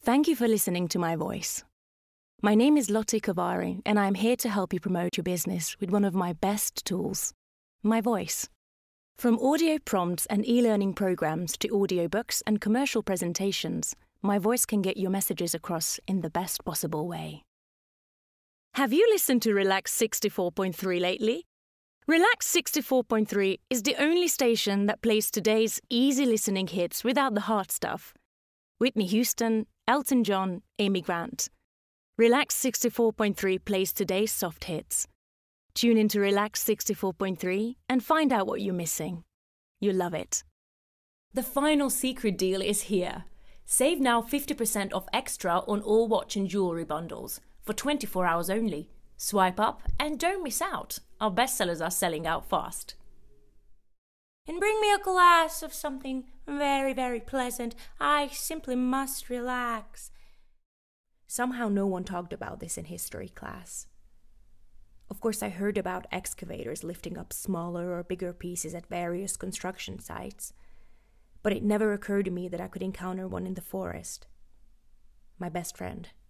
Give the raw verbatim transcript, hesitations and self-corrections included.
Thank you for listening to my voice. My name is Lotte Kavari, and I am here to help you promote your business with one of my best tools, my voice. From audio prompts and e-learning programs to audiobooks and commercial presentations, my voice can get your messages across in the best possible way. Have you listened to Relax sixty-four point three lately? Relax sixty-four point three is the only station that plays today's easy listening hits without the hard stuff. Whitney Houston, Elton John, Amy Grant. Relax sixty-four point three plays today's soft hits. Tune into Relax sixty-four point three and find out what you're missing. You'll love it. The final secret deal is here. Save now fifty percent off extra on all watch and jewellery bundles for twenty-four hours only. Swipe up and don't miss out. Our bestsellers are selling out fast. And bring me a glass of something very, very pleasant. I simply must relax. Somehow no one talked about this in history class. Of course, I heard about excavators lifting up smaller or bigger pieces at various construction sites, but it never occurred to me that I could encounter one in the forest. My best friend.